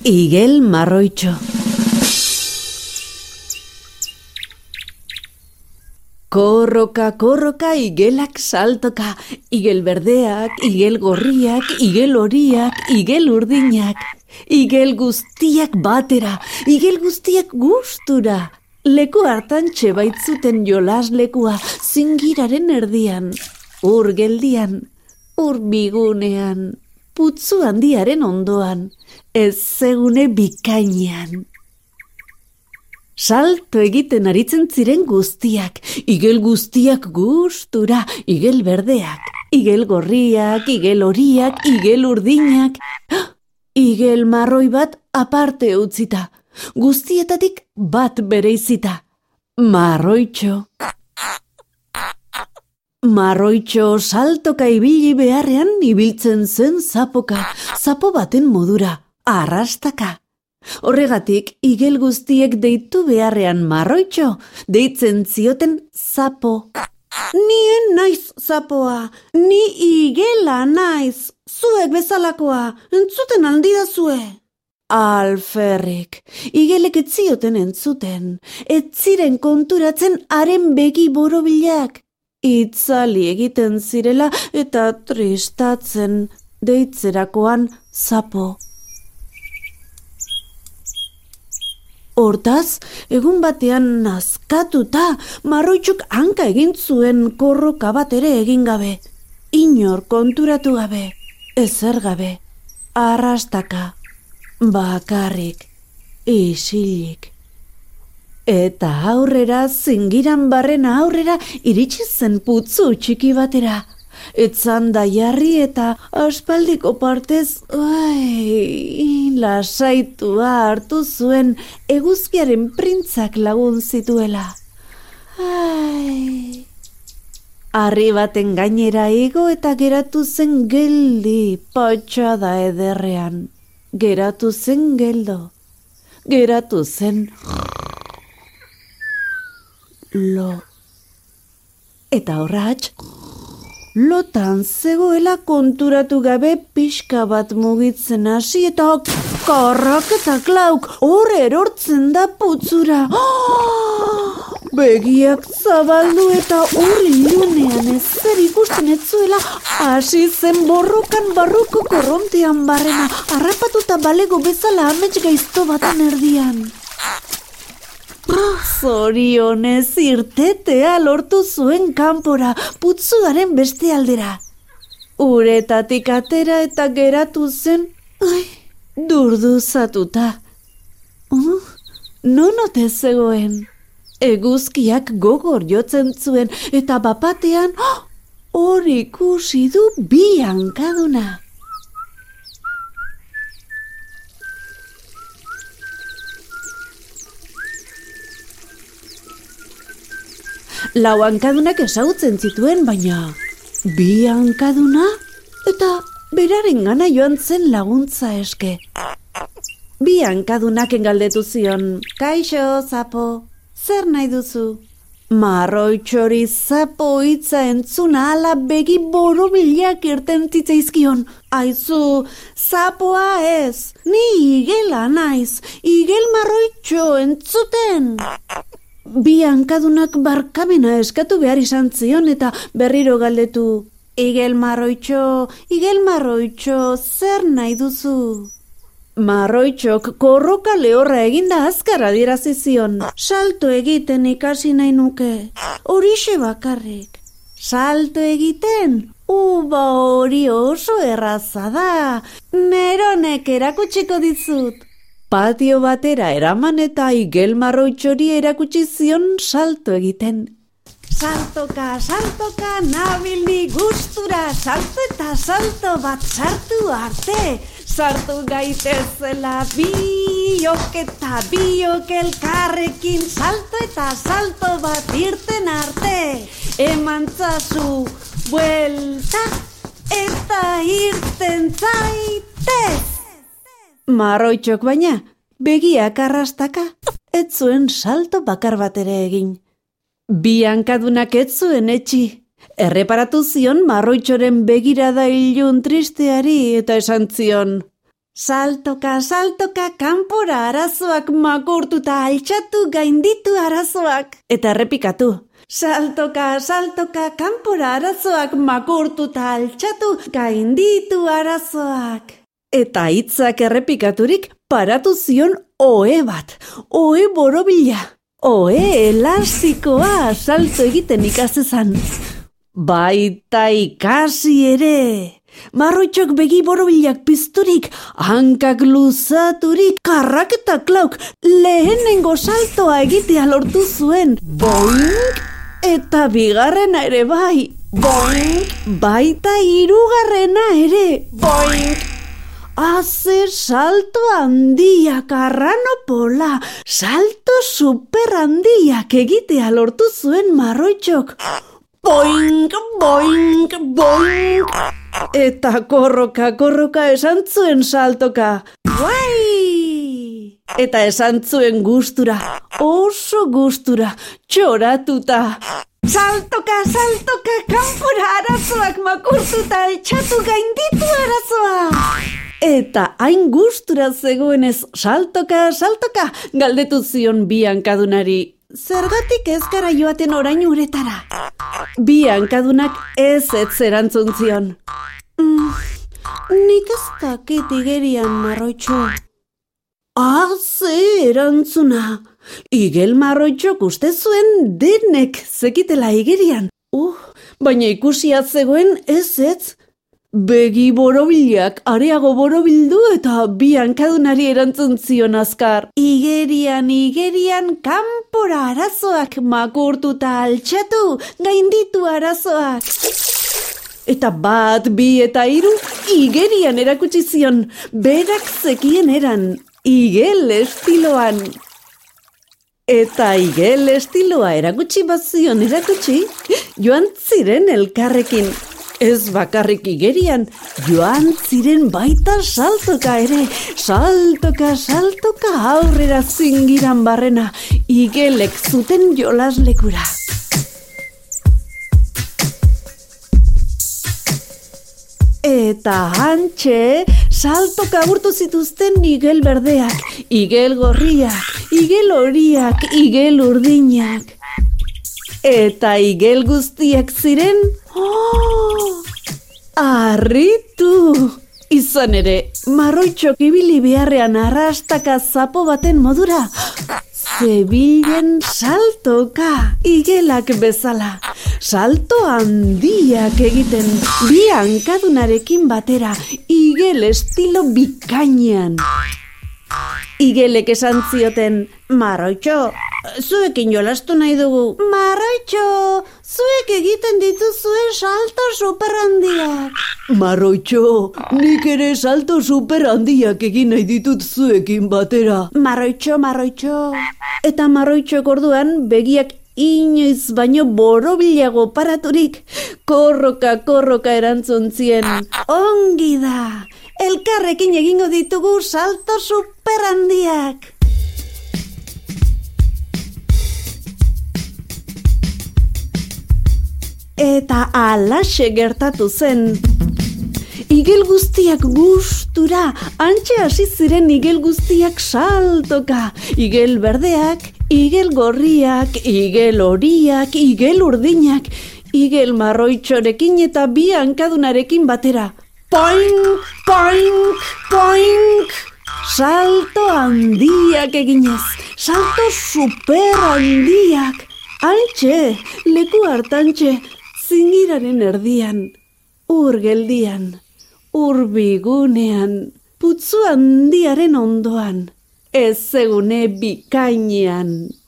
Igel marroitxo. Korroka, korroka, igelak saltoka, igel berdeak, igel gorriak, igel horiak, igel urdinak, igel guztiak batera, igel guztiak gustura. Leku hartan txebaitzuten jolaslekua, zingiraren erdian, ur geldian, ur bigunean, putzu handiaren ondoan, ez zegune bikainean. Salto egiten aritzen ziren guztiak, igel guztiak gustura, igel berdeak, igel gorriak, igel horiak, igel urdinak, igel marroi bat aparte utzita, guztietatik bat bereizita, marroitxo. Marroitxo saltoka ibili beharrean ibiltzen zen zapoka, zapo baten modura, arrastaka. Horregatik, igel guztiek deitu beharrean marroitxo, deitzen zioten zapo. Nien naiz zapoa, ni igela naiz, zuek bezalakoa, entzuten aldidazue. Alferrik, igelek ez zioten entzuten, ez ziren konturatzen haren begi borobilak. Itzali egiten zirela eta tristatzen, deitzerakoan zapo. Hortaz, egun batean nazkatuta, marroitxok hanka egin zuen korroka bat ere egin gabe. Inor konturatu gabe, ezer gabe, arrastaka, bakarrik, isilik. Eta aurrera, zingiran barrena aurrera, iritsi zen putzu txiki batera. Etzan da jarri eta aspaldiko partez, lasaitua hartu zuen eguzkiaren printzak lagun zituela. Harri baten gainera igo eta geratu zen geldi patxada ederrean. Geratu zen geldo. Geratu zen lo. Eta horratx, lotan zegoela konturatu gabe pixka bat mugitzen hasi eta karrak eta klauk hor erortzen da putzura. Begiak zabaldu eta hor ilunean ezer ikusten ez zuela hasi zen borrokan barruko korrontean barrena, harrapatuta balego bezala amets gaizto batan erdian. Zorionez irtetea lortu zuen kanpora, putzuaren beste aldera. Uretatik atera eta geratu zen, durduzatuta. Non ote zegoen? Eguzkiak gogor jotzen zuen eta bapatean hor ikusi du bi hankaduna. Lau hankadunak ezagutzen zituen, baina bi hankaduna eta beraren gana joan zen laguntza eske. Bi hankadunak galdetu zion, kaixo, zapo, zer nahi duzu? Marroitxori zapo hitza entzuna ala begi borobilak irten zitzaizkion. Aizu, zapoa ez, ni igela naiz, igel marroitxo entzuten. Bi hankadunak barkamena eskatu behar izan zion eta berriro galdetu. Igel marroitxo, zer nahi duzu? Marroitxok korroka lehorra eginda azkar adierazi zion. Salto egiten ikasi nahi nuke. Horixe bakarrik. Salto egiten? Uba hori oso erraza da. Neronek erakutsiko dizut. Patio batera eraman eta igel marroitxori erakutsi zion salto egiten. Saltoka, saltoka, nabil ni gustura, salto eta salto bat sartu arte. Sartu gaitezela biok eta biok elkarrekin, salto eta salto bat irten arte. Emantzazu buelta eta irten zaitez. Marroitxok baina, begiak arrastaka, ez zuen salto bakar bat ere egin. Bi hankadunak ez zuen etxi. Erreparatu zion marroitxoren begirada ilun tristeari eta esan zion, Saltoka, saltoka, kanpora arazoak makurtuta altxatu gainditu arazoak. Eta errepikatu. Saltoka, saltoka, kanpora arazoak makurtuta altxatu gainditu arazoak. Eta hitzak errepikaturik paratu zion ohe bat. Ohe borobila. Ohe elastikoa salto egiten ikasezan. Baita ikasi ere. Marroitxok begi borobilak pizturik, hankak luzaturik, karrak eta klauk, lehenengo saltoa egitea lortu zuen. Boink! Eta bigarrena ere bai. Boink! Baita hirugarrena ere. Boink! Haze salto handiak arranopola, salto super handiak egitea lortu zuen Marroitxok. Boink, boink, boink! Eta korroka esan zuen saltoka. Guai! Eta esan zuen gustura, oso gustura, txoratuta. Saltoka, saltoka, kanpora arazoak makurtuta altxatu gainditu arazoa. Eta hain gustura zegoenez saltoka, saltoka, galdetu zion bi hankadunari. Zergatik ez gara joaten orain uretara? Bi hankadunak ez erantzun zion. Nik ez dakit igerian, Marroitxo. Ze erantzuna. Igel Marroitxok uste zuen denek zekitela igerian. Baina ikusia zegoen ez. Begi borobilak areago borobildu eta bi hankadunari erantzun zion azkar. Igerian, kanpora arazoak makurtuta altxatu, gainditu arazoak. Eta 1, 2 eta 3 igerian erakutsi zion, berak zekien eran, igel estiloan. Eta igel estiloa erakutsi bazion joan ziren elkarrekin. Ez bakarrik igerian, joan ziren baita saltoka ere. Saltoka, saltoka aurrera zingiran barrena, igelek zuten jolaslekura. Eta hantxe, saltoka agurtu zituzten igel berdeak, igel gorriak, igel horiak, igel urdinak. Eta igel guztiak ziren, harritu! Izan ere, Marroitxok ibili beharrean arrastaka zapo baten modura. Zebilen saltoka, igelak bezala. Salto handiak egiten, bi hankadunarekin batera, igel estilo bikainean. Igelek esan zioten, Marroitxo, zuekin jolastu nahi dugu. Marroitxo, zuek egiten dituzuen salto superhandiak. Marroitxo, nik ere salto superhandiak egin nahi ditut zuekin batera. Marroitxo. Eta Marroitxok orduan begiak inoiz baino borobilago paraturik, korroka erantzun zien. Ongi da, elkarrekin egingo ditugu salto superhandiak. Eta alaxe gertatu zen. Igel guztiak gustura, hantxe hasi ziren igel guztiak saltoka. Igel berdeak, igel gorriak, igel horiak, igel urdinak, igel Marroitxorekin eta bi hankadunarekin batera. Poink, poink, poink! Salto handiak eginez, salto super handiak. Hantxe, leku hartantxe, zingiraren erdian, urgeldian, urbigunean, putzu handiaren ondoan, ez egune bikainean.